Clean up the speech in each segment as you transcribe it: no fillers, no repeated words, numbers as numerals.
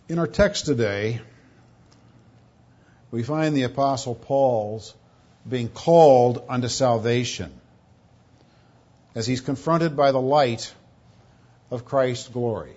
In our text today, we find the Apostle Paul's being called unto salvation as he's confronted by the light of Christ's glory.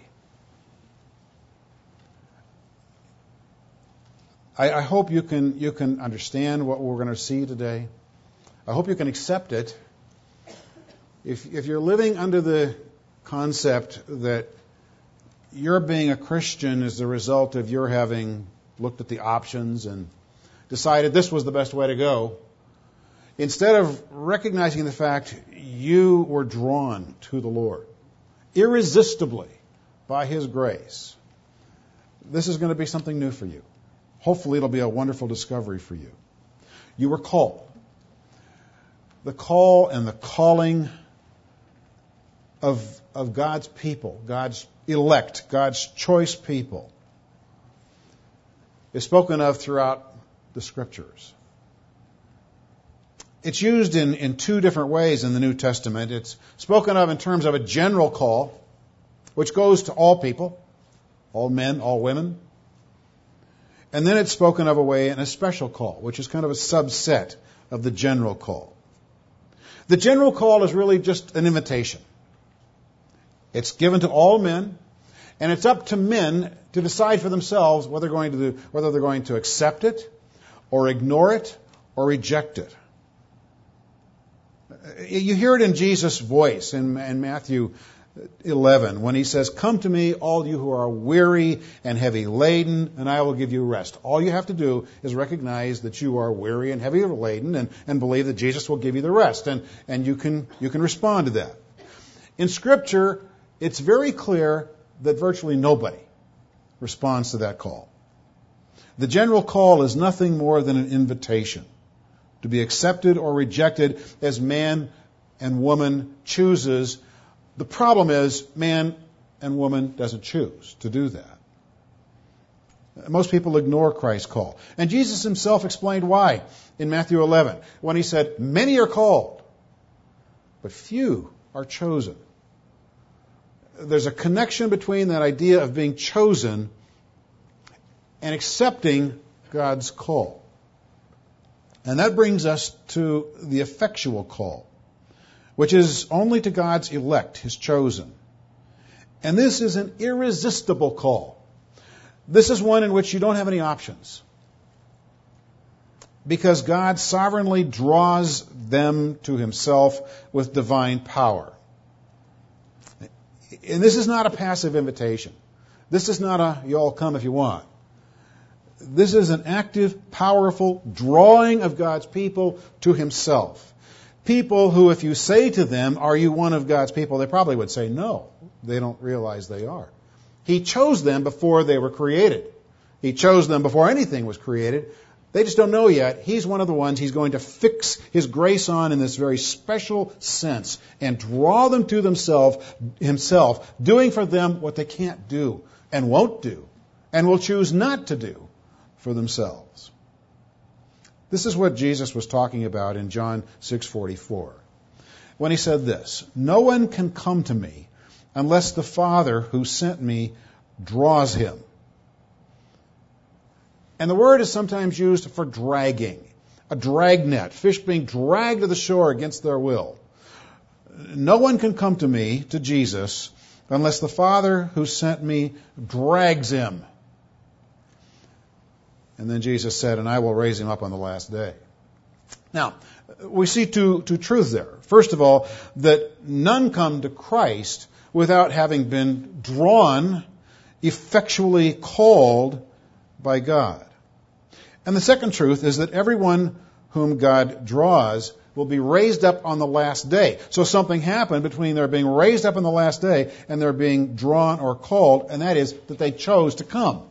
I hope you can understand what we're going to see today. I hope you can accept it. If you're living under the concept that your being a Christian is the result of your having looked at the options and decided this was the best way to go, instead of recognizing the fact you were drawn to the Lord irresistibly by His grace, this is going to be something new for you. Hopefully it'll be a wonderful discovery for you. You were called. The call and the calling of God's people, God's elect, God's choice people, is spoken of throughout the Scriptures. It's used in two different ways in the New Testament. It's spoken of in terms of a general call, which goes to all people, all men, all women. And then it's spoken of a way in a special call, which is kind of a subset of the general call. The general call is really just an invitation. It's given to all men, and it's up to men to decide for themselves whether they're going to accept it, or ignore it, or reject it. You hear it in Jesus' voice in Matthew 11 when He says, "Come to me, all you who are weary and heavy laden, and I will give you rest." All you have to do is recognize that you are weary and heavy laden and believe that Jesus will give you the rest, and you can respond to that. In Scripture, it's very clear that virtually nobody responds to that call. The general call is nothing more than an invitation to be accepted or rejected as man and woman chooses. The problem is man and woman doesn't choose to do that. Most people ignore Christ's call. And Jesus Himself explained why in Matthew 11 when He said, "Many are called, but few are chosen." There's a connection between that idea of being chosen and accepting God's call. And that brings us to the effectual call, which is only to God's elect, His chosen. And this is an irresistible call. This is one in which you don't have any options, because God sovereignly draws them to Himself with divine power. And this is not a passive invitation. This is not a, "you all come if you want." This is an active, powerful drawing of God's people to Himself. People who, if you say to them, "Are you one of God's people?" they probably would say no. They don't realize they are. He chose them before they were created. He chose them before anything was created. They just don't know yet. He's one of the ones He's going to fix His grace on in this very special sense and draw them to Himself, doing for them what they can't do and won't do and will choose not to do for themselves. This is what Jesus was talking about in John 6:44 when He said this, "No one can come to me unless the Father who sent me draws him." And the word is sometimes used for dragging, a dragnet, fish being dragged to the shore against their will. No one can come to me, to Jesus, unless the Father who sent me drags him. And then Jesus said, "And I will raise him up on the last day." Now, we see two truths there. First of all, that none come to Christ without having been drawn, effectually called by God. And the second truth is that everyone whom God draws will be raised up on the last day. So something happened between their being raised up on the last day and their being drawn or called, and that is that they chose to come.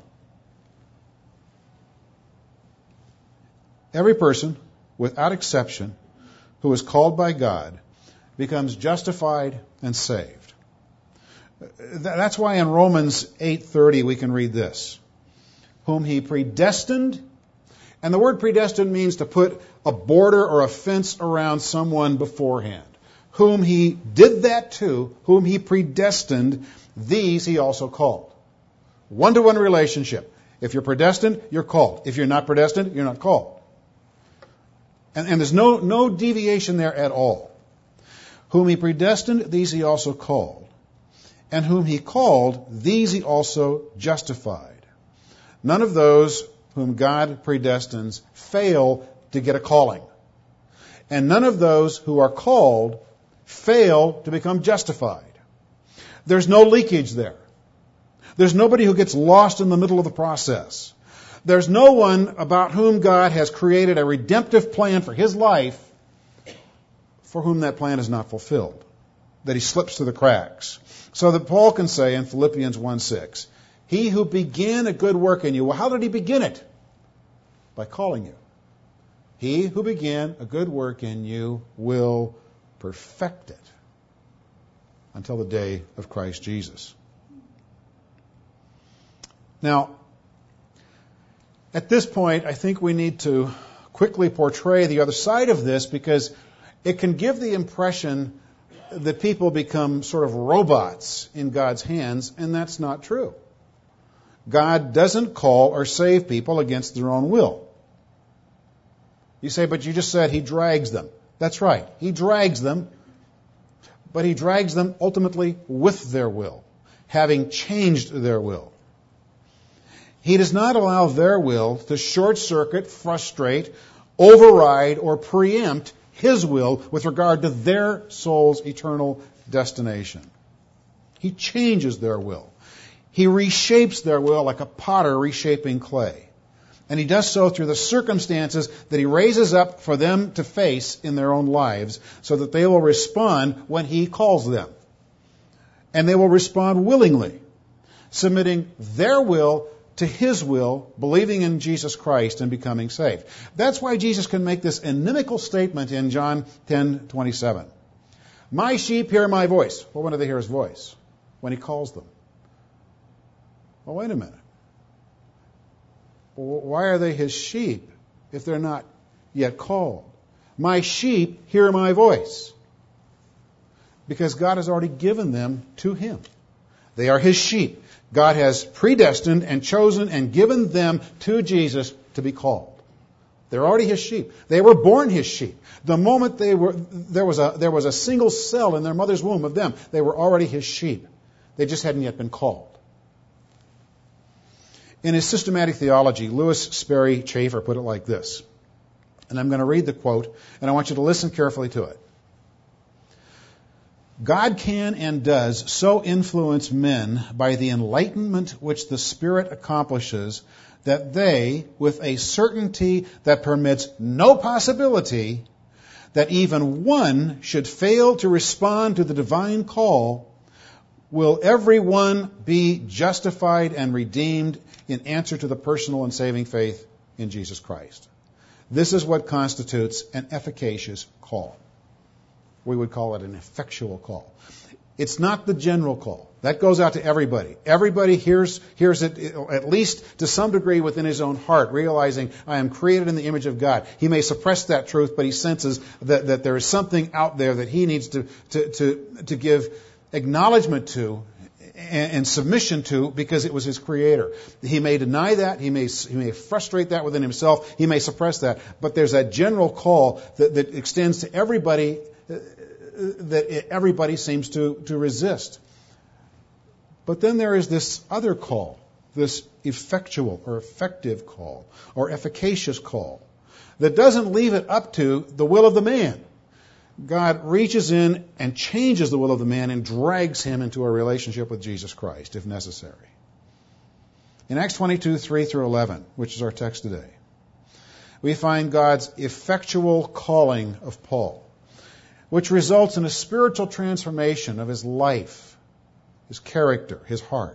Every person, without exception, who is called by God becomes justified and saved. That's why in Romans 8:30 we can read this. Whom He predestined, and the word predestined means to put a border or a fence around someone beforehand. Whom He did that to, whom He predestined, these He also called. One-to-one relationship. If you're predestined, you're called. If you're not predestined, you're not called. And there's no deviation there at all. Whom he predestined, these he also called. And whom he called, these he also justified. None of those whom God predestines fail to get a calling. And none of those who are called fail to become justified. There's no leakage there. There's nobody who gets lost in the middle of the process. There's no one about whom God has created a redemptive plan for his life for whom that plan is not fulfilled, that he slips through the cracks. So that Paul can say in Philippians 1:6, he who began a good work in you, well, how did he begin it? By calling you. He who began a good work in you will perfect it until the day of Christ Jesus. Now, at this point, I think we need to quickly portray the other side of this because it can give the impression that people become sort of robots in God's hands, and that's not true. God doesn't call or save people against their own will. You say, but you just said he drags them. That's right. He drags them, but he drags them ultimately with their will, having changed their will. He does not allow their will to short-circuit, frustrate, override, or preempt his will with regard to their soul's eternal destination. He changes their will. He reshapes their will like a potter reshaping clay. And he does so through the circumstances that he raises up for them to face in their own lives so that they will respond when he calls them. And they will respond willingly, submitting their will to his will, believing in Jesus Christ and becoming saved. That's why Jesus can make this inimical statement in John 10:27. My sheep hear my voice. Well, when do they hear his voice? When he calls them. Well, wait a minute. Why are they his sheep if they're not yet called? My sheep hear my voice. Because God has already given them to him. They are his sheep. God has predestined and chosen and given them to Jesus to be called. They're already his sheep. They were born his sheep. The moment there was a single cell in their mother's womb of them, they were already his sheep. They just hadn't yet been called. In his systematic theology, Lewis Sperry Chafer put it like this, and I'm going to read the quote, and I want you to listen carefully to it. God can and does so influence men by the enlightenment which the Spirit accomplishes that they, with a certainty that permits no possibility that even one should fail to respond to the divine call, will every one be justified and redeemed in answer to the personal and saving faith in Jesus Christ. This is what constitutes an efficacious call. We would call it an effectual call. It's not the general call. That goes out to everybody. Everybody hears it at least to some degree within his own heart, realizing I am created in the image of God. He may suppress that truth, but he senses that there is something out there that he needs to give acknowledgement to and submission to because it was his creator. He may deny that. He may frustrate that within himself. He may suppress that. But there's that general call that extends to everybody that everybody seems to resist. But then there is this other call, this effectual or effective call or efficacious call that doesn't leave it up to the will of the man. God reaches in and changes the will of the man and drags him into a relationship with Jesus Christ, if necessary. In Acts 22:3-11, which is our text today, we find God's effectual calling of Paul, which results in a spiritual transformation of his life, his character, his heart.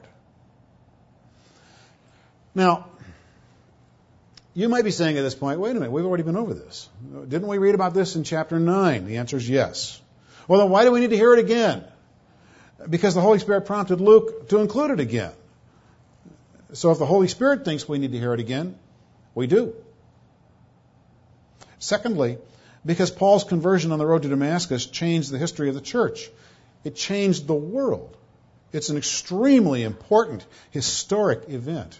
Now, you might be saying at this point, wait a minute, we've already been over this. Didn't we read about this in chapter 9? The answer is yes. Well, then why do we need to hear it again? Because the Holy Spirit prompted Luke to include it again. So if the Holy Spirit thinks we need to hear it again, we do. Secondly, because Paul's conversion on the road to Damascus changed the history of the church. It changed the world. It's an extremely important historic event.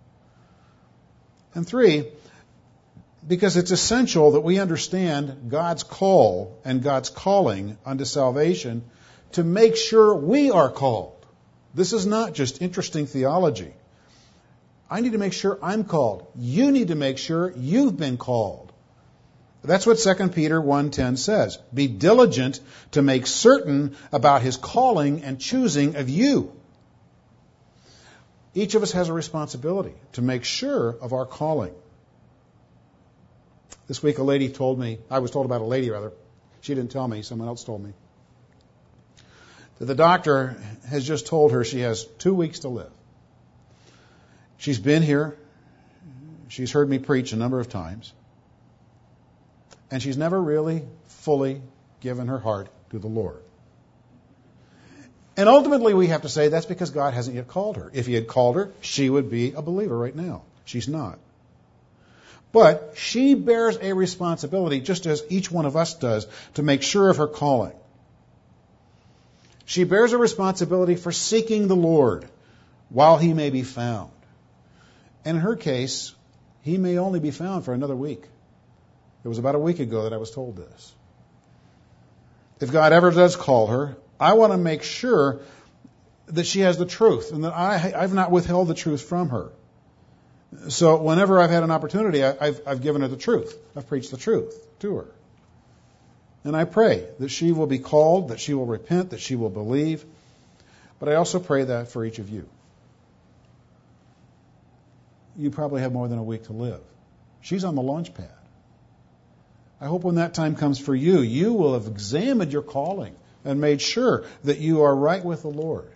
And 3, because it's essential that we understand God's call and God's calling unto salvation to make sure we are called. This is not just interesting theology. I need to make sure I'm called. You need to make sure you've been called. That's what 2 Peter 1:10 says. Be diligent to make certain about his calling and choosing of you. Each of us has a responsibility to make sure of our calling. This week I was told about a lady. She didn't tell me, someone else told me, that the doctor has just told her she has 2 weeks to live. She's been here. She's heard me preach a number of times. And she's never really fully given her heart to the Lord. And ultimately we have to say that's because God hasn't yet called her. If he had called her, she would be a believer right now. She's not. But she bears a responsibility, just as each one of us does, to make sure of her calling. She bears a responsibility for seeking the Lord while he may be found. And in her case, he may only be found for another week. It was about a week ago that I was told this. If God ever does call her, I want to make sure that she has the truth and that I've not withheld the truth from her. So whenever I've had an opportunity, I've given her the truth. I've preached the truth to her. And I pray that she will be called, that she will repent, that she will believe. But I also pray that for each of you. You probably have more than a week to live. She's on the launch pad. I hope when that time comes for you, you will have examined your calling and made sure that you are right with the Lord.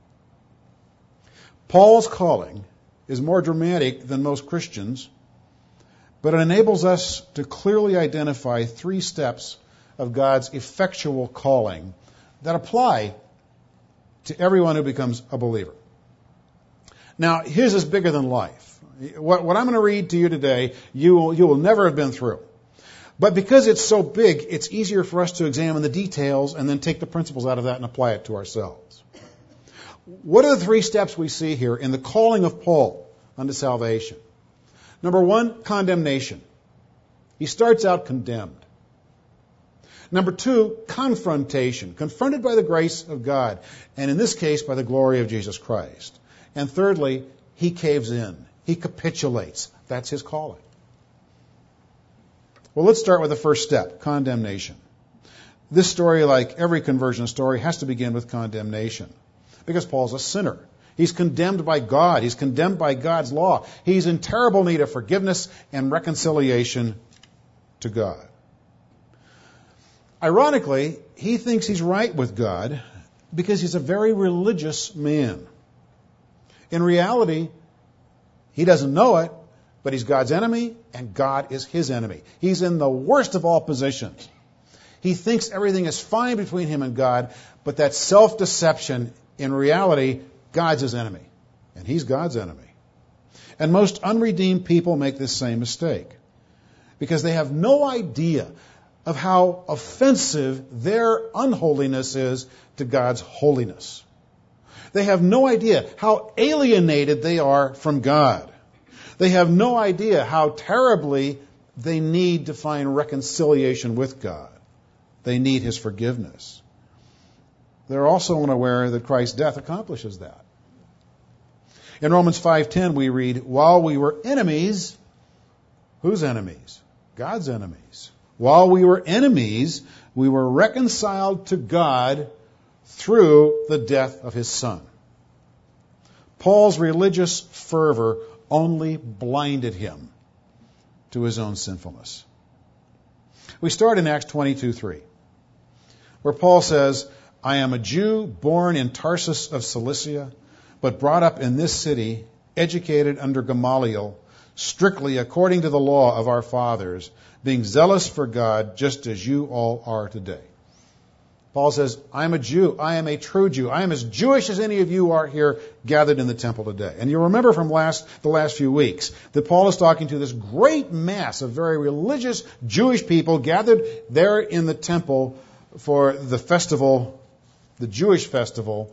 Paul's calling is more dramatic than most Christians, but it enables us to clearly identify 3 steps of God's effectual calling that apply to everyone who becomes a believer. Now, his is bigger than life. What I'm going to read to you today, you will never have been through. But because it's so big, it's easier for us to examine the details and then take the principles out of that and apply it to ourselves. What are the 3 steps we see here in the calling of Paul unto salvation? Number 1, condemnation. He starts out condemned. Number 2, confrontation. Confronted by the grace of God, and in this case, by the glory of Jesus Christ. And thirdly, he caves in. He capitulates. That's his calling. Well, let's start with the first step, condemnation. This story, like every conversion story, has to begin with condemnation. Because Paul's a sinner. He's condemned by God. He's condemned by God's law. He's in terrible need of forgiveness and reconciliation to God. Ironically, he thinks he's right with God because he's a very religious man. In reality, he doesn't know it, but he's God's enemy, and God is his enemy. He's in the worst of all positions. He thinks everything is fine between him and God, but that self-deception, in reality, God's his enemy, and he's God's enemy. And most unredeemed people make this same mistake because they have no idea of how offensive their unholiness is to God's holiness. They have no idea how alienated they are from God. They have no idea how terribly they need to find reconciliation with God. They need his forgiveness. They're also unaware that Christ's death accomplishes that. In Romans 5:10 we read, while we were enemies, whose enemies? God's enemies. While we were enemies, we were reconciled to God through the death of his Son. Paul's religious fervor only blinded him to his own sinfulness. We start in Acts 22:3, where Paul says, I am a Jew born in Tarsus of Cilicia, but brought up in this city, educated under Gamaliel, strictly according to the law of our fathers, being zealous for God, just as you all are today. Paul says, I am a Jew. I am a true Jew. I am as Jewish as any of you are here gathered in the temple today. And you remember from the last few weeks that Paul is talking to this great mass of very religious Jewish people gathered there in the temple for the festival, the Jewish festival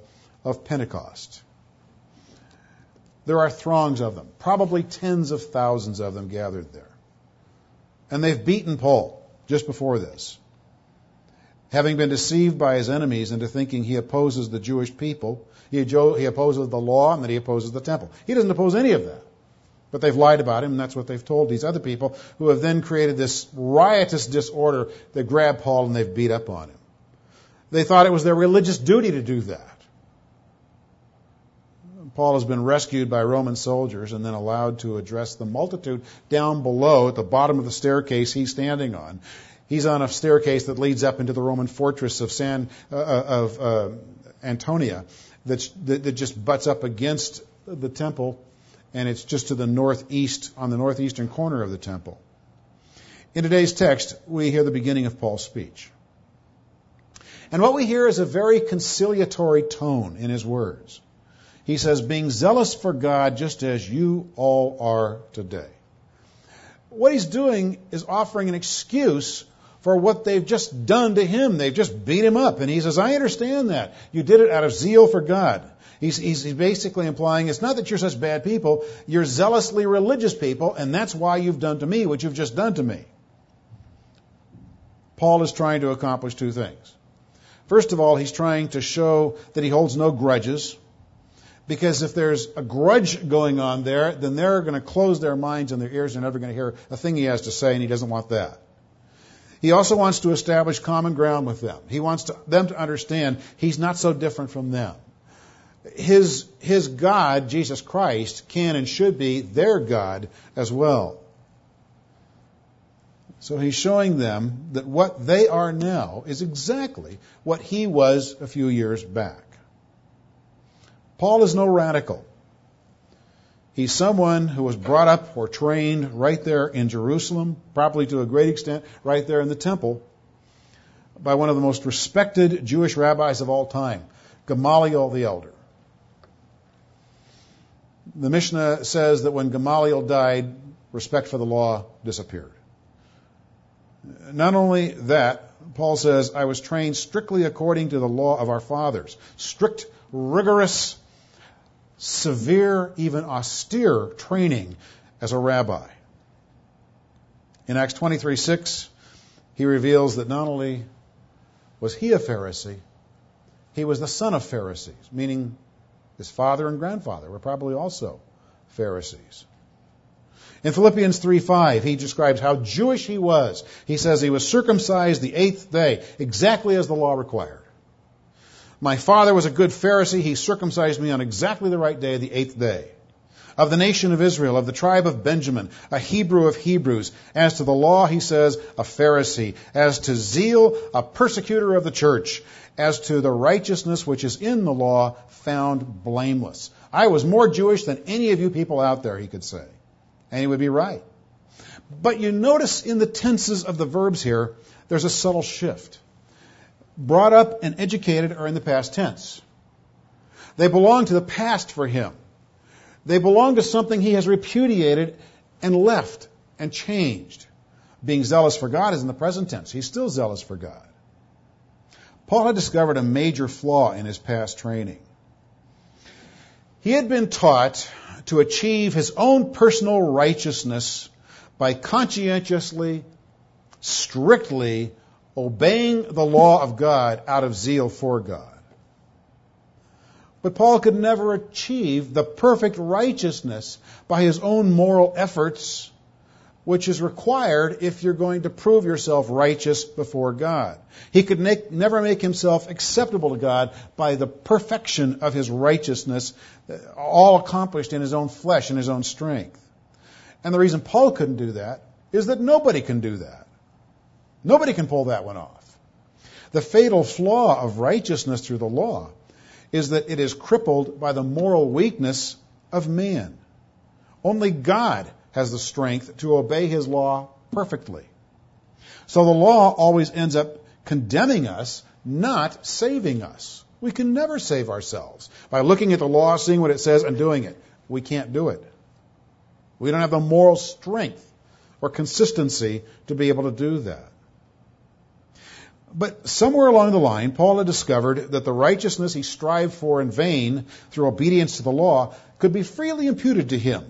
of Pentecost. There are throngs of them, probably tens of thousands of them gathered there. And they've beaten Paul just before this, having been deceived by his enemies into thinking he opposes the Jewish people, he opposes the law, and that he opposes the temple. He doesn't oppose any of that. But they've lied about him, and that's what they've told these other people, who have then created this riotous disorder. They grab Paul and they've beat up on him. They thought it was their religious duty to do that. Paul has been rescued by Roman soldiers and then allowed to address the multitude down below at the bottom of the staircase he's standing on. He's on a staircase that leads up into the Roman fortress of Antonia that just butts up against the temple, and it's just to the northeast, on the northeastern corner of the temple. In today's text, we hear the beginning of Paul's speech. And what we hear is a very conciliatory tone in his words. He says, being zealous for God just as you all are today. What he's doing is offering an excuse for what they've just done to him. They've just beat him up. And he says, I understand that. You did it out of zeal for God. He's basically implying it's not that you're such bad people. You're zealously religious people, and that's why you've done to me what you've just done to me. Paul is trying to accomplish two things. First of all, he's trying to show that he holds no grudges. Because if there's a grudge going on there, then they're going to close their minds and their ears. They're never going to hear a thing he has to say, and he doesn't want that. He also wants to establish common ground with them. He wants them to understand he's not so different from them. His God, Jesus Christ, can and should be their God as well. So he's showing them that what they are now is exactly what he was a few years back. Paul is no radical. He's someone who was brought up or trained right there in Jerusalem, probably to a great extent right there in the temple, by one of the most respected Jewish rabbis of all time, Gamaliel the elder. The Mishnah says that when Gamaliel died, respect for the law disappeared. Not only that, Paul says, I was trained strictly according to the law of our fathers. Strict, rigorous, severe, even austere training as a rabbi. In Acts 23:6, he reveals that not only was he a Pharisee, he was the son of Pharisees, meaning his father and grandfather were probably also Pharisees. In Philippians 3:5, he describes how Jewish he was. He says he was circumcised the 8th day, exactly as the law required. My father was a good Pharisee. He circumcised me on exactly the right day, the 8th day. Of the nation of Israel, of the tribe of Benjamin, a Hebrew of Hebrews. As to the law, he says, a Pharisee. As to zeal, a persecutor of the church. As to the righteousness which is in the law, found blameless. I was more Jewish than any of you people out there, he could say. And he would be right. But you notice in the tenses of the verbs here, there's a subtle shift. Brought up and educated are in the past tense. They belong to the past for him. They belong to something he has repudiated and left and changed. Being zealous for God is in the present tense. He's still zealous for God. Paul had discovered a major flaw in his past training. He had been taught to achieve his own personal righteousness by conscientiously, strictly obeying the law of God out of zeal for God. But Paul could never achieve the perfect righteousness by his own moral efforts, which is required if you're going to prove yourself righteous before God. He could never make himself acceptable to God by the perfection of his righteousness, all accomplished in his own flesh and his own strength. And the reason Paul couldn't do that is that nobody can do that. Nobody can pull that one off. The fatal flaw of righteousness through the law is that it is crippled by the moral weakness of man. Only God has the strength to obey his law perfectly. So the law always ends up condemning us, not saving us. We can never save ourselves by looking at the law, seeing what it says, and doing it. We can't do it. We don't have the moral strength or consistency to be able to do that. But somewhere along the line, Paul had discovered that the righteousness he strived for in vain through obedience to the law could be freely imputed to him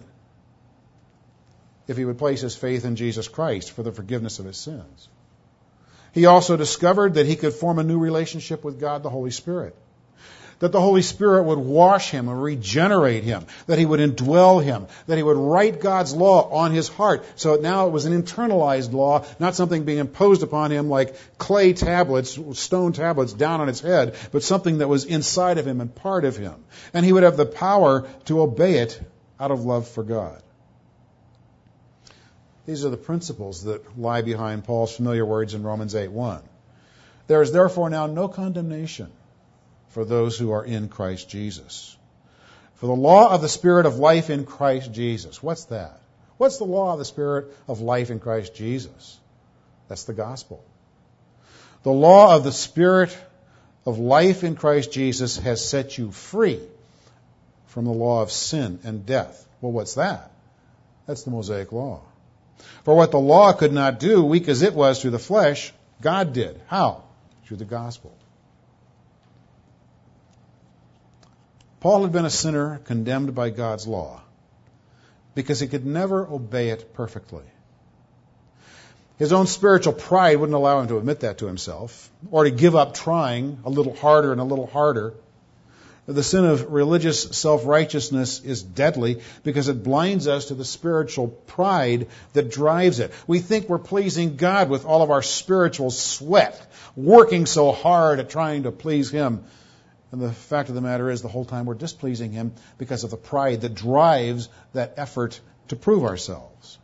if he would place his faith in Jesus Christ for the forgiveness of his sins. He also discovered that he could form a new relationship with God, the Holy Spirit. That the Holy Spirit would wash him and regenerate him. That he would indwell him. That he would write God's law on his heart. So now it was an internalized law, not something being imposed upon him like clay tablets, stone tablets down on his head, but something that was inside of him and part of him. And he would have the power to obey it out of love for God. These are the principles that lie behind Paul's familiar words in Romans 8:1. There is therefore now no condemnation for those who are in Christ Jesus. For the law of the Spirit of life in Christ Jesus. What's that? What's the law of the Spirit of life in Christ Jesus? That's the gospel. The law of the Spirit of life in Christ Jesus has set you free from the law of sin and death. Well, what's that? That's the Mosaic law. For what the law could not do, weak as it was through the flesh, God did. How? Through the gospel. Paul had been a sinner condemned by God's law because he could never obey it perfectly. His own spiritual pride wouldn't allow him to admit that to himself or to give up trying a little harder and a little harder. The sin of religious self-righteousness is deadly because it blinds us to the spiritual pride that drives it. We think we're pleasing God with all of our spiritual sweat, working so hard at trying to please Him. And the fact of the matter is, the whole time we're displeasing Him because of the pride that drives that effort to prove ourselves.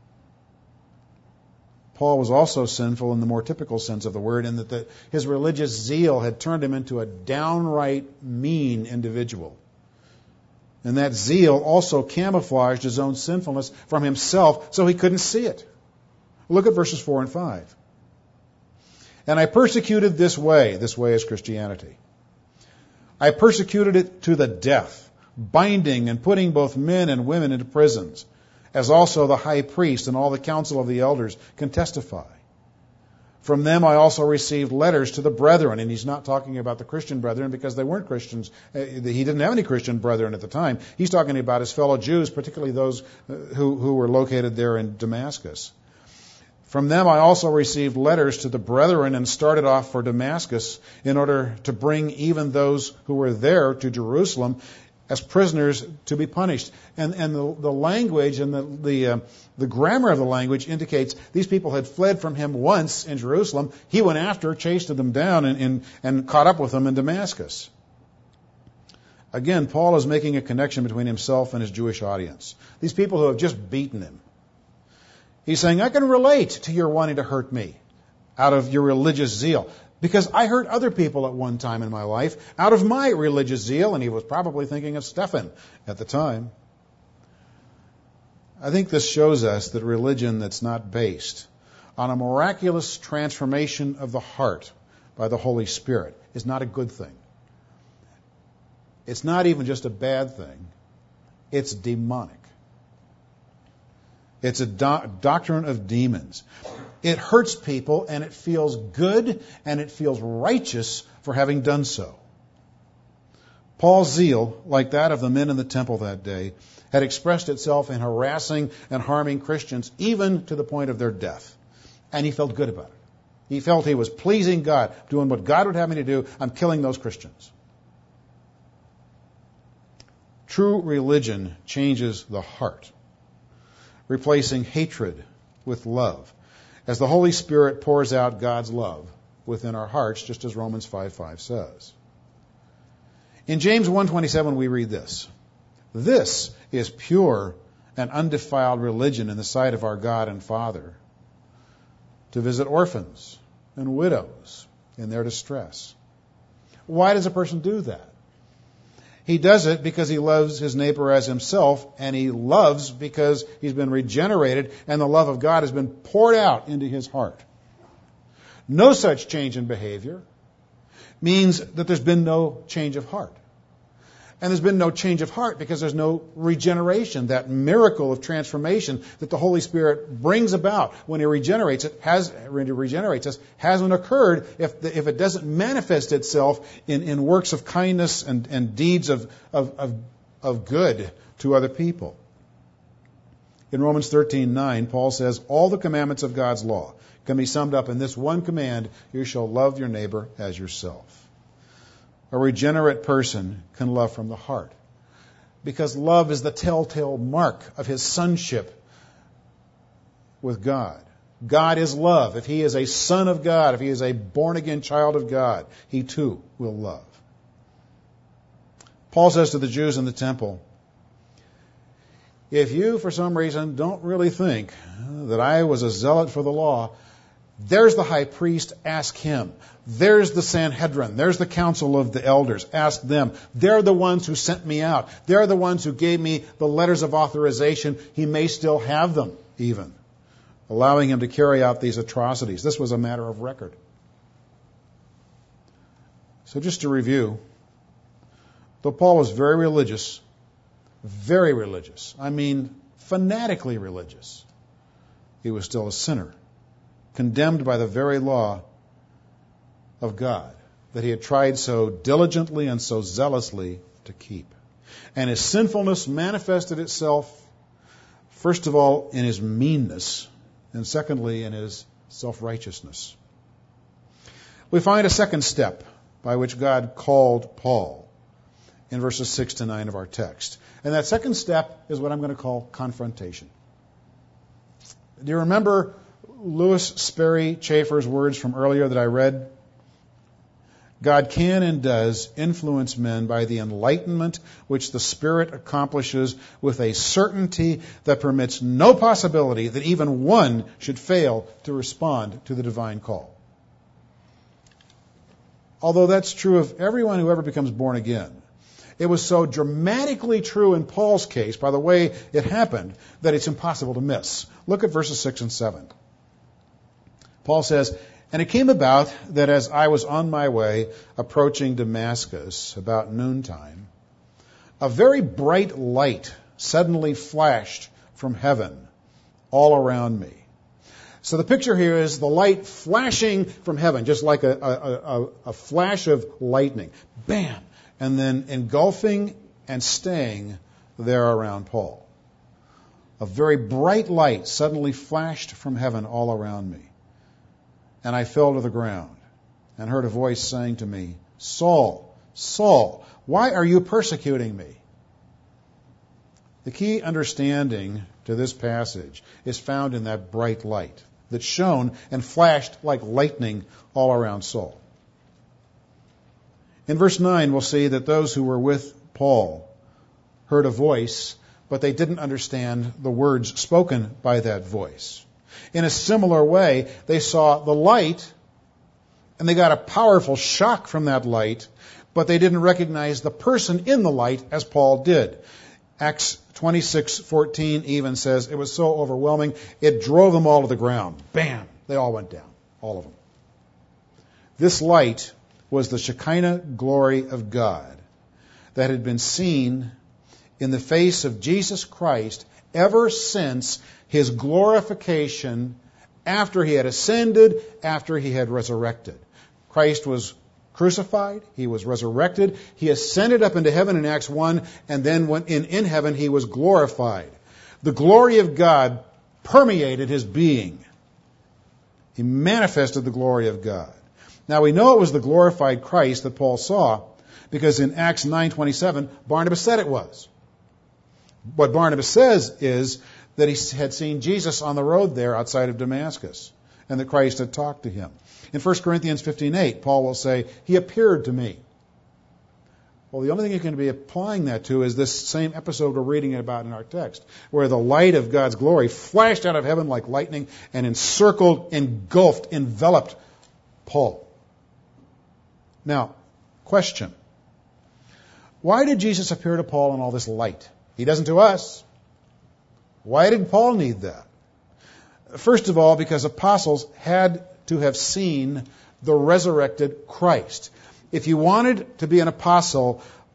Paul was also sinful in the more typical sense of the word, in that his religious zeal had turned him into a downright mean individual. And that zeal also camouflaged his own sinfulness from himself so he couldn't see it. Look at verses 4 and 5. And I persecuted this way is Christianity. I persecuted it to the death, binding and putting both men and women into prisons, as also the high priest and all the council of the elders can testify. From them I also received letters to the brethren, and he's not talking about the Christian brethren because they weren't Christians. He didn't have any Christian brethren at the time. He's talking about his fellow Jews, particularly those who were located there in Damascus. From them I also received letters to the brethren and started off for Damascus in order to bring even those who were there to Jerusalem as prisoners to be punished. And the language and the grammar of the language indicates these people had fled from him once in Jerusalem. He went after, chased them down, and caught up with them in Damascus. Again, Paul is making a connection between himself and his Jewish audience. These people who have just beaten him. He's saying, I can relate to your wanting to hurt me out of your religious zeal, because I hurt other people at one time in my life out of my religious zeal, and he was probably thinking of Stephen at the time. I think this shows us that religion that's not based on a miraculous transformation of the heart by the Holy Spirit is not a good thing. It's not even just a bad thing. It's demonic. It's a doctrine of demons. It hurts people, and it feels good, and it feels righteous for having done so. Paul's zeal, like that of the men in the temple that day, had expressed itself in harassing and harming Christians, even to the point of their death. And he felt good about it. He felt he was pleasing God, doing what God would have me to do. I'm killing those Christians. True religion changes the heart, replacing hatred with love, as the Holy Spirit pours out God's love within our hearts, just as Romans 5:5 says. In James 1:27 we read this: This is pure and undefiled religion in the sight of our God and Father, to visit orphans and widows in their distress. Why does a person do that? He does it because he loves his neighbor as himself, and he loves because he's been regenerated and the love of God has been poured out into his heart. No such change in behavior means that there's been no change of heart. And there's been no change of heart because there's no regeneration. That miracle of transformation that the Holy Spirit brings about when He regenerates us hasn't occurred if it doesn't manifest itself in works of kindness and deeds of good to other people. In Romans 13:9, Paul says, all the commandments of God's law can be summed up in this one command: you shall love your neighbor as yourself. A regenerate person can love from the heart, because love is the telltale mark of his sonship with God. God is love. If he is a son of God, if he is a born-again child of God, he too will love. Paul says to the Jews in the temple, if you, for some reason, don't really think that I was a zealot for the law, there's the high priest, ask him. There's the Sanhedrin. There's the council of the elders. Ask them. They're the ones who sent me out. They're the ones who gave me the letters of authorization. He may still have them, even, allowing him to carry out these atrocities. This was a matter of record. So just to review, though Paul was very religious, I mean fanatically religious, he was still a sinner, condemned by the very law of God that he had tried so diligently and so zealously to keep. And his sinfulness manifested itself, first of all, in his meanness, and secondly, in his self-righteousness. We find a second step by which God called Paul in verses 6 to 9 of our text. And that second step is what I'm going to call confrontation. Do you remember Lewis Sperry Chafer's words from earlier that I read? God can and does influence men by the enlightenment which the Spirit accomplishes with a certainty that permits no possibility that even one should fail to respond to the divine call. Although that's true of everyone who ever becomes born again, it was so dramatically true in Paul's case, by the way it happened, that it's impossible to miss. Look at verses 6 and 7. Paul says, and it came about that as I was on my way approaching Damascus about noontime, a very bright light suddenly flashed from heaven all around me. So the picture here is the light flashing from heaven, just like a flash of lightning. Bam! And then engulfing and staying there around Paul. A very bright light suddenly flashed from heaven all around me. And I fell to the ground and heard a voice saying to me, Saul, Saul, why are you persecuting me? The key understanding to this passage is found in that bright light that shone and flashed like lightning all around Saul. In verse 9, we'll see that those who were with Paul heard a voice, but they didn't understand the words spoken by that voice. In a similar way, they saw the light, and they got a powerful shock from that light, but they didn't recognize the person in the light as Paul did. Acts 26:14 even says it was so overwhelming, it drove them all to the ground. Bam! They all went down, all of them. This light was the Shekinah glory of God that had been seen in the face of Jesus Christ ever since his glorification, after he had ascended, after he had resurrected. Christ was crucified, he was resurrected, he ascended up into heaven in Acts 1, and then when in heaven he was glorified. The glory of God permeated his being. He manifested the glory of God. Now we know it was the glorified Christ that Paul saw, because in Acts 9:27, Barnabas said it was. What Barnabas says is that he had seen Jesus on the road there outside of Damascus, and that Christ had talked to him. In 1 Corinthians 15:8, Paul will say, he appeared to me. Well, the only thing you can be applying that to is this same episode we're reading about in our text, where the light of God's glory flashed out of heaven like lightning and encircled, engulfed, enveloped Paul. Now, question. Why did Jesus appear to Paul in all this light? He doesn't to us. Why did Paul need that? First of all, because apostles had to have seen the resurrected Christ. If you wanted to be an apostle,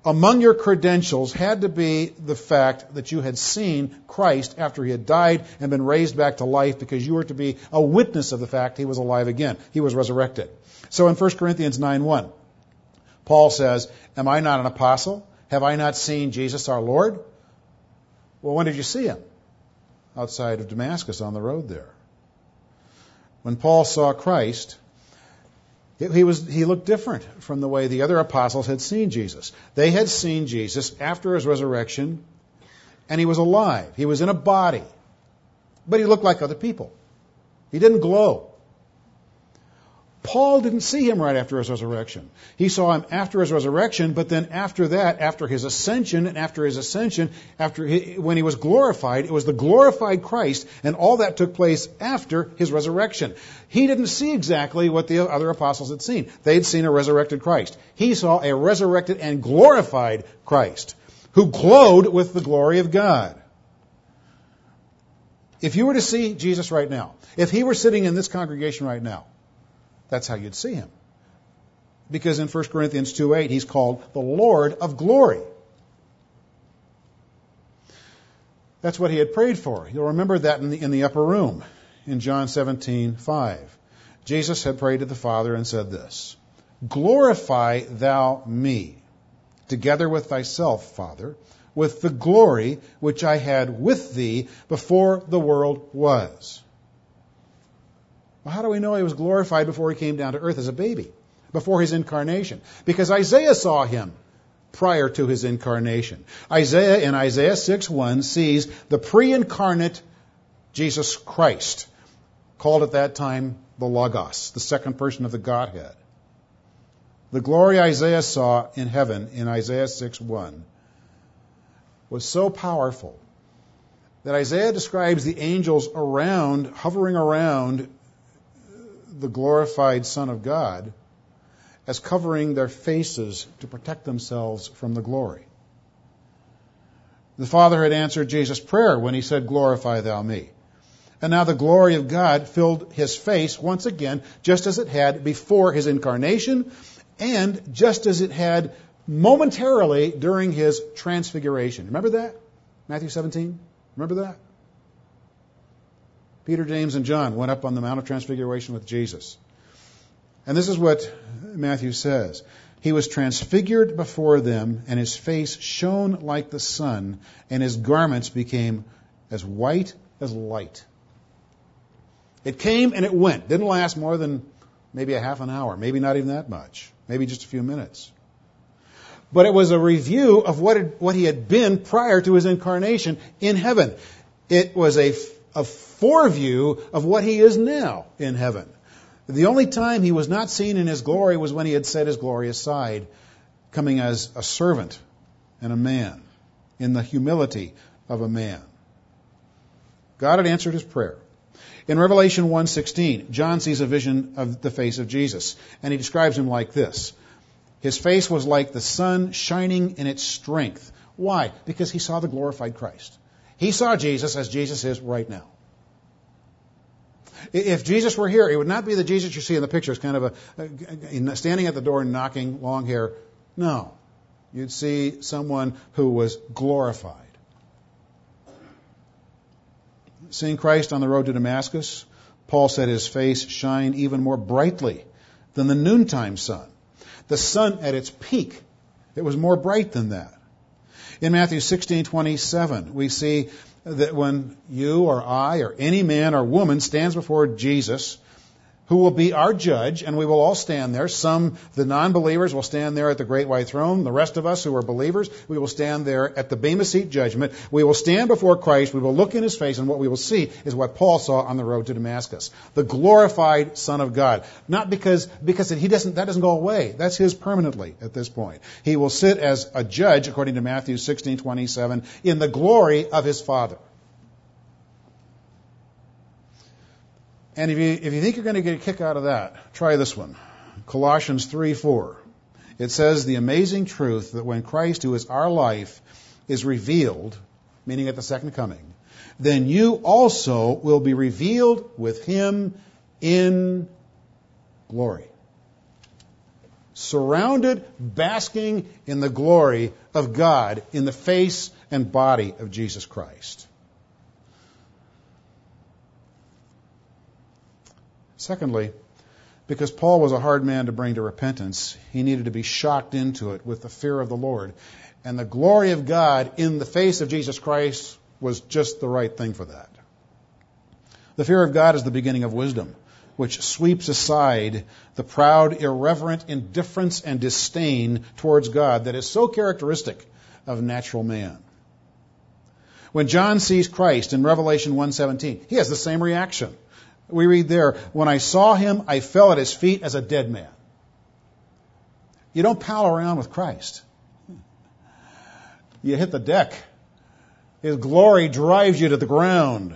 among your credentials had to be the fact that you had seen Christ after he had died and been raised back to life, because you were to be a witness of the fact he was alive again. He was resurrected. So in 1 Corinthians 9:1, Paul says, am I not an apostle? Have I not seen Jesus our Lord? Well, when did you see him? Outside of Damascus on the road there. When Paul saw Christ, he looked different from the way the other apostles had seen Jesus. They had seen Jesus after his resurrection, and he was alive. He was in a body, but he looked like other people. He didn't glow. Paul didn't see him right after his resurrection. He saw him after his resurrection, but then after that, after his ascension, when he was glorified, it was the glorified Christ, and all that took place after his resurrection. He didn't see exactly what the other apostles had seen. They'd seen a resurrected Christ. He saw a resurrected and glorified Christ, who glowed with the glory of God. If you were to see Jesus right now, if he were sitting in this congregation right now, that's how you'd see him. Because in 1 Corinthians 2:8, he's called the Lord of glory. That's what he had prayed for. You'll remember that in the upper room in John 17:5. Jesus had prayed to the Father and said this, glorify thou me, together with thyself, Father, with the glory which I had with thee before the world was. Well, how do we know he was glorified before he came down to earth as a baby, before his incarnation? Because Isaiah saw him prior to his incarnation. Isaiah in Isaiah 6:1 sees the pre-incarnate Jesus Christ, called at that time the Logos, the second person of the Godhead. The glory Isaiah saw in heaven in Isaiah 6:1 was so powerful that Isaiah describes the angels hovering around the glorified Son of God as covering their faces to protect themselves from the glory. The Father had answered Jesus' prayer when he said, glorify thou me. And now the glory of God filled his face once again, just as it had before his incarnation, and just as it had momentarily during his transfiguration. Remember that? Matthew 17? Remember that? Peter, James, and John went up on the Mount of Transfiguration with Jesus. And this is what Matthew says. He was transfigured before them, and his face shone like the sun, and his garments became as white as light. It came and it went. Didn't last more than maybe a half an hour, maybe not even that much, maybe just a few minutes. But it was a review of what he had been prior to his incarnation in heaven. It was a foreview of what he is now in heaven. The only time he was not seen in his glory was when he had set his glory aside, coming as a servant and a man, in the humility of a man. God had answered his prayer. In Revelation 1:16, John sees a vision of the face of Jesus, and he describes him like this. His face was like the sun shining in its strength. Why? Because he saw the glorified Christ. He saw Jesus as Jesus is right now. If Jesus were here, it would not be the Jesus you see in the pictures, kind of standing at the door and knocking, long hair. No. You'd see someone who was glorified. Seeing Christ on the road to Damascus, Paul said his face shined even more brightly than the noontime sun. The sun at its peak, it was more bright than that. In Matthew 16:27, we see that when you or I or any man or woman stands before Jesus, who will be our judge, and we will all stand there. Some, the non-believers, will stand there at the great white throne. The rest of us who are believers, we will stand there at the Bema Seat judgment. We will stand before Christ. We will look in his face, and what we will see is what Paul saw on the road to Damascus. The glorified Son of God. Not because that doesn't go away. That's his permanently at this point. He will sit as a judge, according to Matthew 16:27, in the glory of his Father. And if you think you're going to get a kick out of that, try this one. Colossians 3:4. It says the amazing truth that when Christ, who is our life, is revealed, meaning at the second coming, then you also will be revealed with him in glory. surrounded, basking in the glory of God in the face and body of Jesus Christ. Secondly, because Paul was a hard man to bring to repentance, he needed to be shocked into it with the fear of the Lord. And the glory of God in the face of Jesus Christ was just the right thing for that. The fear of God is the beginning of wisdom, which sweeps aside the proud, irreverent indifference and disdain towards God that is so characteristic of natural man. When John sees Christ in Revelation 1:17, he has the same reaction. We read there, "When I saw him, I fell at his feet as a dead man." You don't pal around with Christ. You hit the deck. His glory drives you to the ground.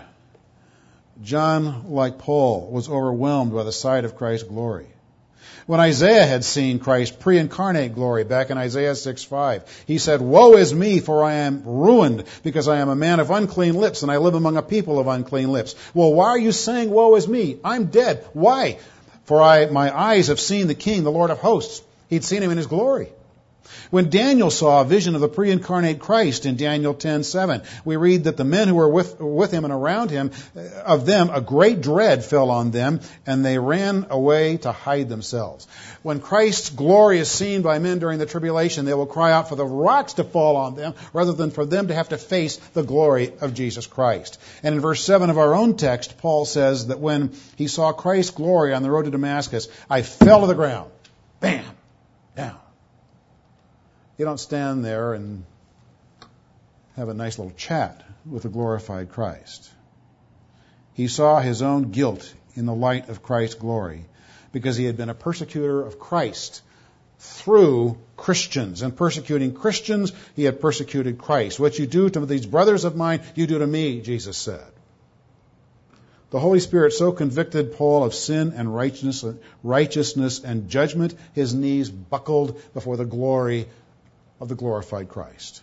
John, like Paul, was overwhelmed by the sight of Christ's glory. When Isaiah had seen Christ's pre-incarnate glory back in Isaiah 6:5, he said, "Woe is me, for I am ruined, because I am a man of unclean lips, and I live among a people of unclean lips." Well, why are you saying, "Woe is me"? I'm dead. Why? For my eyes have seen the King, the Lord of hosts. He'd seen him in his glory. When Daniel saw a vision of the pre-incarnate Christ in Daniel 10:7, we read that the men who were with him and around him, of them a great dread fell on them, and they ran away to hide themselves. When Christ's glory is seen by men during the tribulation, they will cry out for the rocks to fall on them, rather than for them to have to face the glory of Jesus Christ. And in verse 7 of our own text, Paul says that when he saw Christ's glory on the road to Damascus, I fell to the ground. Bam! Down. You don't stand there and have a nice little chat with the glorified Christ. He saw his own guilt in the light of Christ's glory because he had been a persecutor of Christ through Christians. And persecuting Christians, he had persecuted Christ. What you do to these brothers of mine, you do to me, Jesus said. The Holy Spirit so convicted Paul of sin and righteousness and judgment, his knees buckled before the glory of the glorified Christ.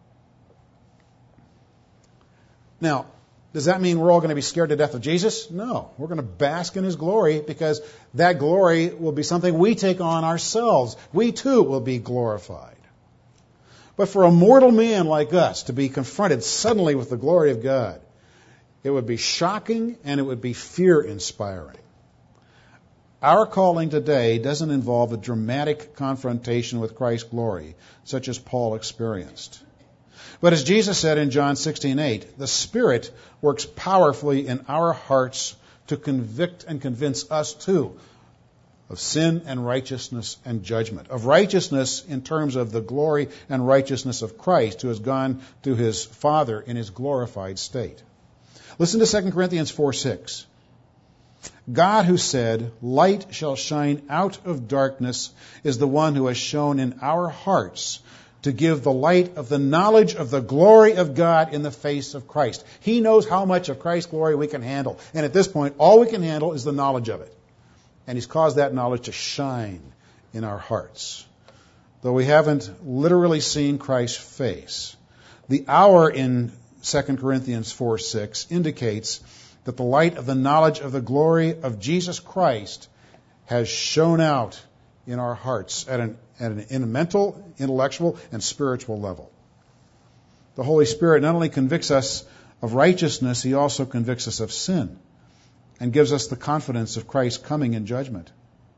Now, does that mean we're all going to be scared to death of Jesus? No. We're going to bask in his glory because that glory will be something we take on ourselves. We too will be glorified. But for a mortal man like us to be confronted suddenly with the glory of God, it would be shocking and it would be fear-inspiring. Our calling today doesn't involve a dramatic confrontation with Christ's glory, such as Paul experienced. But as Jesus said in John 16:8, the Spirit works powerfully in our hearts to convict and convince us too of sin and righteousness and judgment. Of righteousness in terms of the glory and righteousness of Christ, who has gone to his Father in his glorified state. Listen to 2 Corinthians 4:6. God who said, "Light shall shine out of darkness," is the one who has shone in our hearts to give the light of the knowledge of the glory of God in the face of Christ. He knows how much of Christ's glory we can handle. And at this point, all we can handle is the knowledge of it. And he's caused that knowledge to shine in our hearts. Though we haven't literally seen Christ's face, the hour in 2 Corinthians 4:6 indicates that the light of the knowledge of the glory of Jesus Christ has shone out in our hearts in a mental, intellectual, and spiritual level. The Holy Spirit not only convicts us of righteousness, he also convicts us of sin and gives us the confidence of Christ's coming in judgment.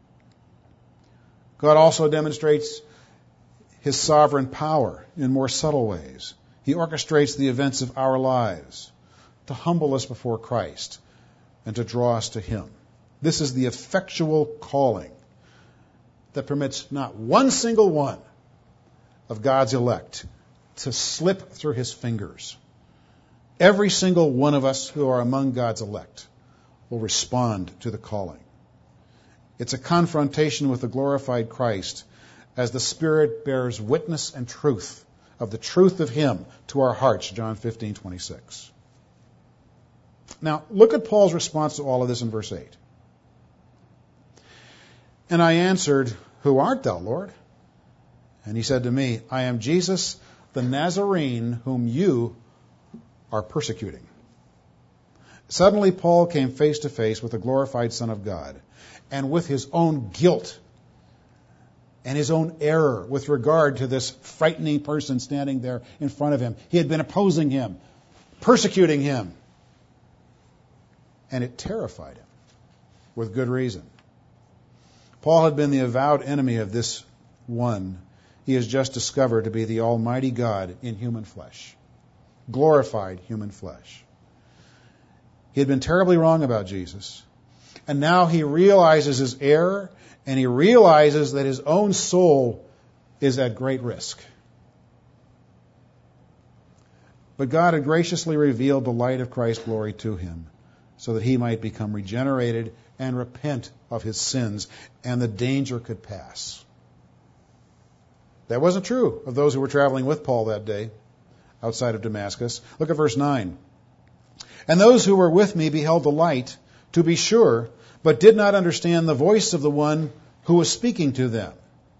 God also demonstrates his sovereign power in more subtle ways. He orchestrates the events of our lives to humble us before Christ and to draw us to him. This is the effectual calling that permits not one single one of God's elect to slip through his fingers. Every single one of us who are among God's elect will respond to the calling. It's a confrontation with the glorified Christ as the Spirit bears witness and truth of the truth of him to our hearts, John 15:26. Now, look at Paul's response to all of this in verse 8. And I answered, "Who art thou, Lord?" And he said to me, "I am Jesus the Nazarene, whom you are persecuting." Suddenly Paul came face to face with the glorified Son of God and with his own guilt and his own error with regard to this frightening person standing there in front of him. He had been opposing him, persecuting him, and it terrified him with good reason. Paul had been the avowed enemy of this one he has just discovered to be the Almighty God in human flesh, glorified human flesh. He had been terribly wrong about Jesus, and now he realizes his error, and he realizes that his own soul is at great risk. But God had graciously revealed the light of Christ's glory to him so that he might become regenerated and repent of his sins, and the danger could pass. That wasn't true of those who were traveling with Paul that day outside of Damascus. Look at verse 9. And those who were with me beheld the light, to be sure, but did not understand the voice of the one who was speaking to them.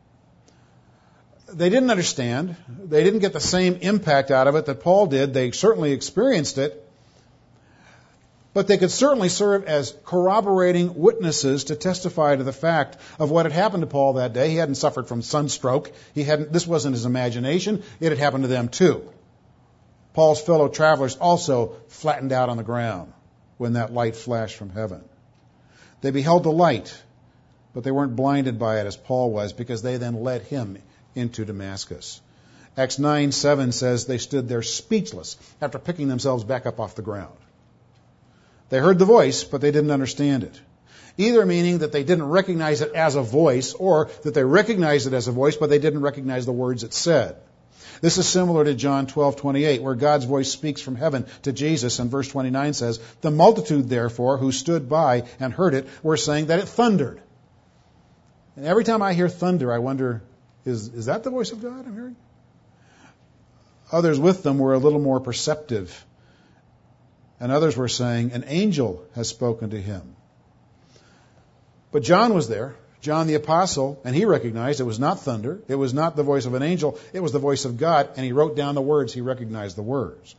They didn't understand. They didn't get the same impact out of it that Paul did. They certainly experienced it. But they could certainly serve as corroborating witnesses to testify to the fact of what had happened to Paul that day. He hadn't suffered from sunstroke. This wasn't his imagination. It had happened to them too. Paul's fellow travelers also flattened out on the ground when that light flashed from heaven. They beheld the light, but they weren't blinded by it as Paul was, because they then led him into Damascus. Acts 9:7 says they stood there speechless after picking themselves back up off the ground. They heard the voice, but they didn't understand it. Either meaning that they didn't recognize it as a voice, or that they recognized it as a voice, but they didn't recognize the words it said. This is similar to John 12:28, where God's voice speaks from heaven to Jesus, and verse 29 says, the multitude, therefore, who stood by and heard it, were saying that it thundered. And every time I hear thunder, I wonder, is that the voice of God I'm hearing? Others with them were a little more perceptive, and others were saying, an angel has spoken to him. But John was there, John the Apostle, and he recognized it was not thunder, it was not the voice of an angel, it was the voice of God, and he wrote down the words, he recognized the words.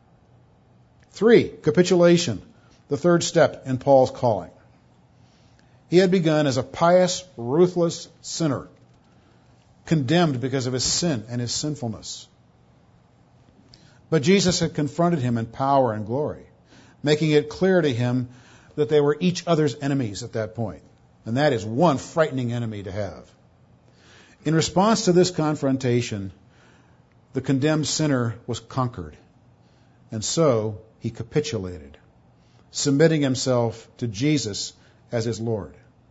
3, capitulation, the third step in Paul's calling. He had begun as a pious, ruthless sinner, condemned because of his sin and his sinfulness. But Jesus had confronted him in power and glory, making it clear to him that they were each other's enemies at that point. And that is one frightening enemy to have. In response to this confrontation, the condemned sinner was conquered. And so he capitulated, submitting himself to Jesus as his Lord.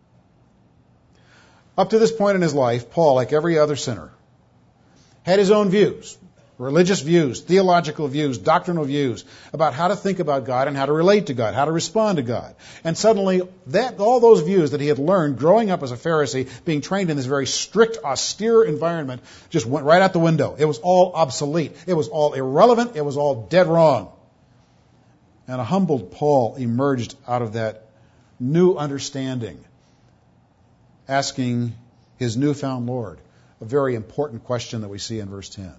Up to this point in his life, Paul, like every other sinner, had his own views, religious views, theological views, doctrinal views about how to think about God and how to relate to God, how to respond to God. And suddenly, all those views that he had learned growing up as a Pharisee, being trained in this very strict, austere environment, just went right out the window. It was all obsolete. It was all irrelevant. It was all dead wrong. And a humbled Paul emerged out of that new understanding, asking his newfound Lord a very important question that we see in verse 10.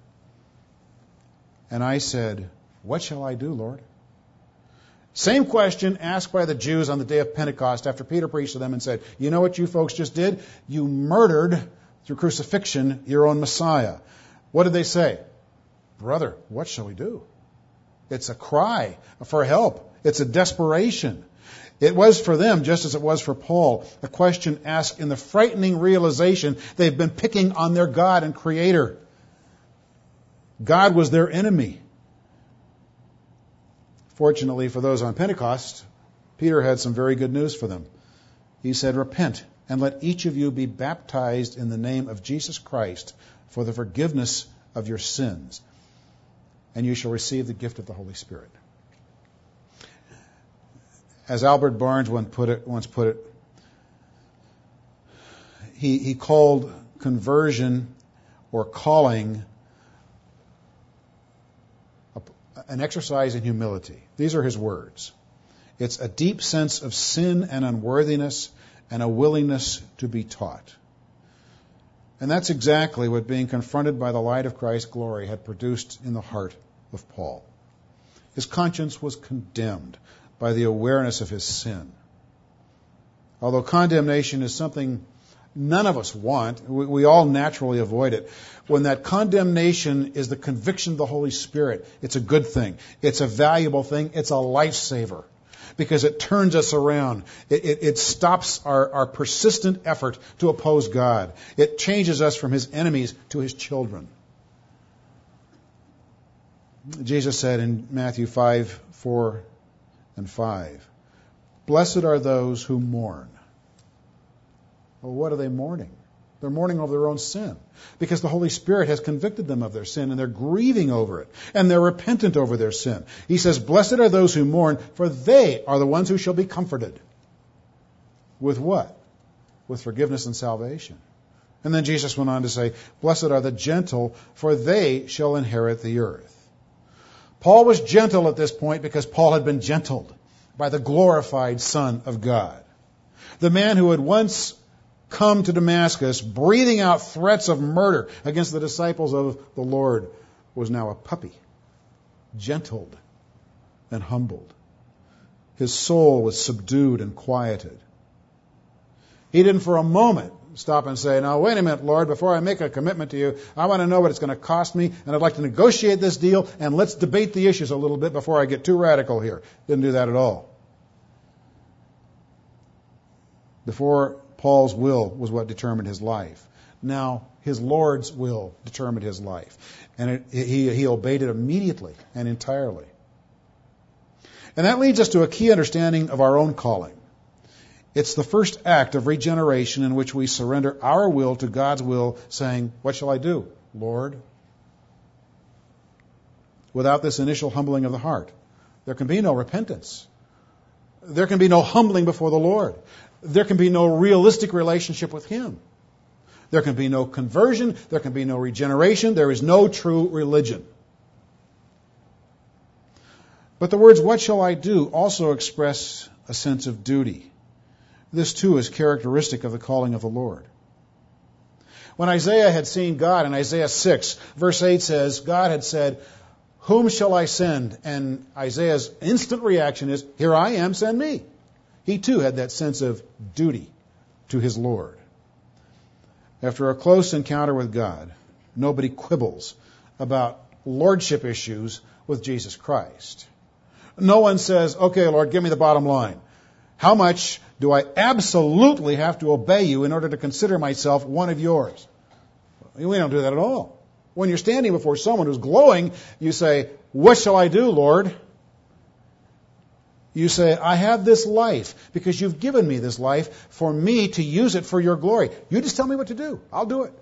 And I said, what shall I do, Lord? Same question asked by the Jews on the day of Pentecost after Peter preached to them and said, you know what you folks just did? You murdered, through crucifixion, your own Messiah. What did they say? Brother, what shall we do? It's a cry for help. It's a desperation. It was for them, just as it was for Paul, a question asked in the frightening realization they've been picking on their God and Creator. God was their enemy. Fortunately for those on Pentecost, Peter had some very good news for them. He said, repent and let each of you be baptized in the name of Jesus Christ for the forgiveness of your sins, and you shall receive the gift of the Holy Spirit. As Albert Barnes once put it, he called conversion or calling an exercise in humility. These are his words. It's a deep sense of sin and unworthiness and a willingness to be taught. And that's exactly what being confronted by the light of Christ's glory had produced in the heart of Paul. His conscience was condemned by the awareness of his sin. Although condemnation is something none of us want. We all naturally avoid it. When that condemnation is the conviction of the Holy Spirit, it's a good thing. It's a valuable thing. It's a lifesaver because it turns us around. It stops our persistent effort to oppose God. It changes us from His enemies to His children. Jesus said in Matthew 5:4 and 5, "Blessed are those who mourn." Well, what are they mourning? They're mourning over their own sin because the Holy Spirit has convicted them of their sin and they're grieving over it and they're repentant over their sin. He says, "Blessed are those who mourn, for they are the ones who shall be comforted." With what? With forgiveness and salvation. And then Jesus went on to say, "Blessed are the gentle, for they shall inherit the earth." Paul was gentle at this point because Paul had been gentled by the glorified Son of God. The man who had once come to Damascus breathing out threats of murder against the disciples of the Lord was now a puppy, gentled and humbled. His soul was subdued and quieted. He didn't for a moment stop and say, "Now, wait a minute, Lord, before I make a commitment to you, I want to know what it's going to cost me, and I'd like to negotiate this deal, and let's debate the issues a little bit before I get too radical here." Didn't do that at all. Before, Paul's will was what determined his life. Now, his Lord's will determined his life. And he obeyed it immediately and entirely. And that leads us to a key understanding of our own calling. It's the first act of regeneration in which we surrender our will to God's will, saying, "What shall I do, Lord?" Without this initial humbling of the heart, there can be no repentance. There can be no humbling before the Lord. There can be no realistic relationship with Him. There can be no conversion. There can be no regeneration. There is no true religion. But the words, "What shall I do?" also express a sense of duty. This too is characteristic of the calling of the Lord. When Isaiah had seen God in Isaiah 6, verse 8 says, God had said, "Whom shall I send?" And Isaiah's instant reaction is, "Here I am, send me." He too had that sense of duty to his Lord. After a close encounter with God, nobody quibbles about lordship issues with Jesus Christ. No one says, "Okay, Lord, give me the bottom line. How much do I absolutely have to obey you in order to consider myself one of yours?" We don't do that at all. When you're standing before someone who's glowing, you say, "What shall I do, Lord?" You say, "I have this life because you've given me this life for me to use it for your glory. You just tell me what to do. I'll do it."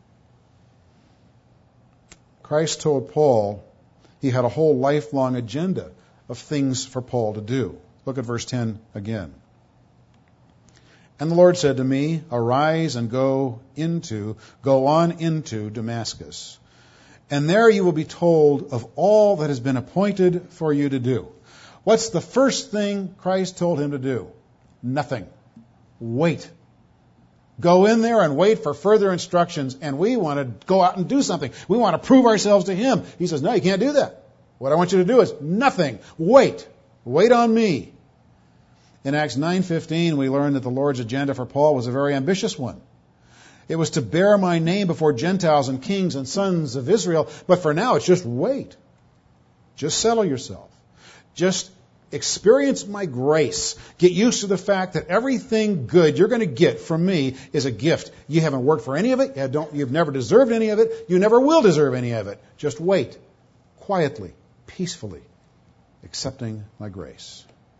Christ told Paul he had a whole lifelong agenda of things for Paul to do. Look at verse 10 again. "And the Lord said to me, Arise and go on into Damascus. And there you will be told of all that has been appointed for you to do." What's the first thing Christ told him to do? Nothing. Wait. Go in there and wait for further instructions. And we want to go out and do something. We want to prove ourselves to Him. He says, "No, you can't do that. What I want you to do is nothing. Wait. Wait on me." In Acts 9:15, we learn that the Lord's agenda for Paul was a very ambitious one. It was to bear my name before Gentiles and kings and sons of Israel. But for now, it's just wait. Just settle yourself. Just experience my grace. Get used to the fact that everything good you're going to get from me is a gift. You haven't worked for any of it. You've never deserved any of it. You never will deserve any of it. Just wait. Quietly, peacefully, accepting my grace.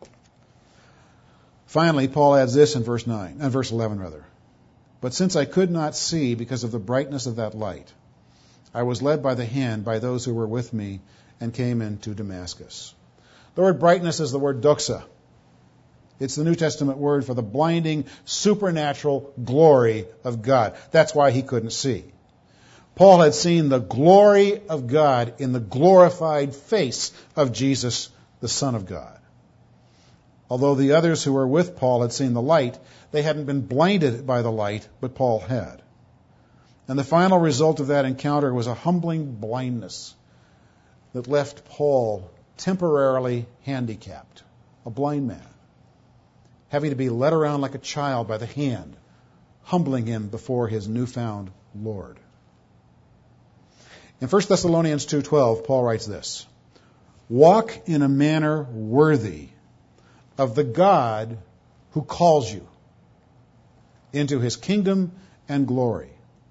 Finally, Paul adds this in verse 11. "But since I could not see because of the brightness of that light, I was led by the hand by those who were with me and came into Damascus." The word brightness is the word doxa. It's the New Testament word for the blinding, supernatural glory of God. That's why he couldn't see. Paul had seen the glory of God in the glorified face of Jesus, the Son of God. Although the others who were with Paul had seen the light, they hadn't been blinded by the light, but Paul had. And the final result of that encounter was a humbling blindness that left Paul temporarily handicapped, a blind man, having to be led around like a child by the hand, humbling him before his newfound Lord. In 1 Thessalonians 2:12, Paul writes this, "Walk in a manner worthy of the God who calls you into his kingdom and glory."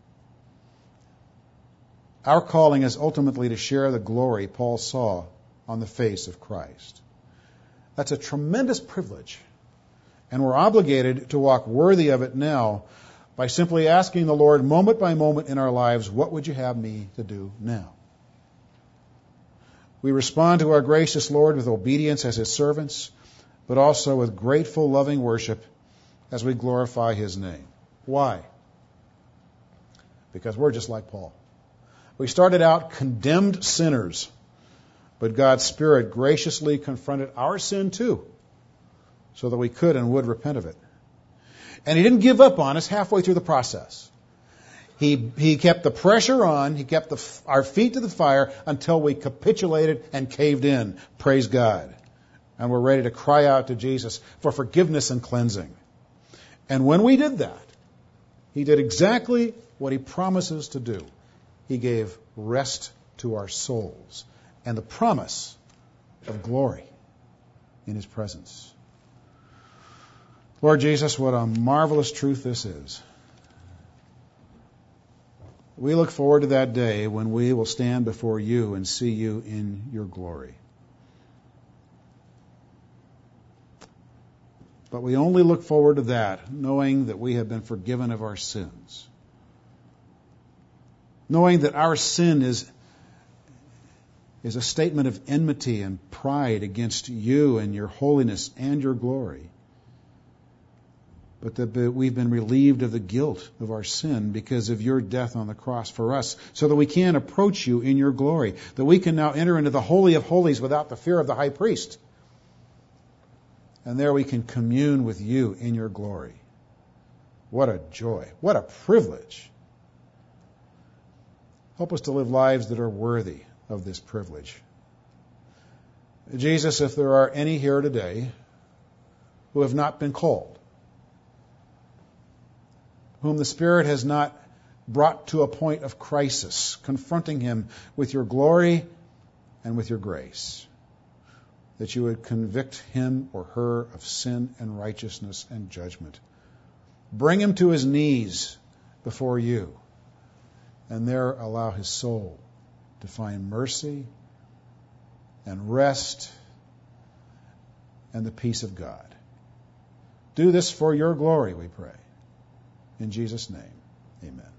Our calling is ultimately to share the glory Paul saw on the face of Christ. That's a tremendous privilege, and we're obligated to walk worthy of it now by simply asking the Lord moment by moment in our lives, what would you have me to do now? We respond to our gracious Lord with obedience as his servants, but also with grateful, loving worship as we glorify his name. Why? Because we're just like Paul. We started out condemned sinners, but God's Spirit graciously confronted our sin too, so that we could and would repent of it. And he didn't give up on us halfway through the process. He kept the pressure on. He kept our feet to the fire until we capitulated and caved in. Praise God. And we're ready to cry out to Jesus for forgiveness and cleansing. And when we did that, he did exactly what he promises to do. He gave rest to our souls and the promise of glory in his presence. Lord Jesus, what a marvelous truth this is. We look forward to that day when we will stand before you and see you in your glory. But we only look forward to that knowing that we have been forgiven of our sins. Knowing that our sin is a statement of enmity and pride against you and your holiness and your glory. But that we've been relieved of the guilt of our sin because of your death on the cross for us, so that we can approach you in your glory, that we can now enter into the Holy of Holies without the fear of the high priest. And there we can commune with you in your glory. What a joy. What a privilege. Help us to live lives that are worthy of this privilege. Jesus, if there are any here today who have not been called, whom the Spirit has not brought to a point of crisis, confronting him with your glory and with your grace, that you would convict him or her of sin and righteousness and judgment. Bring him to his knees before you, and there allow his soul to find mercy and rest and the peace of God. Do this for your glory, we pray. In Jesus' name, amen.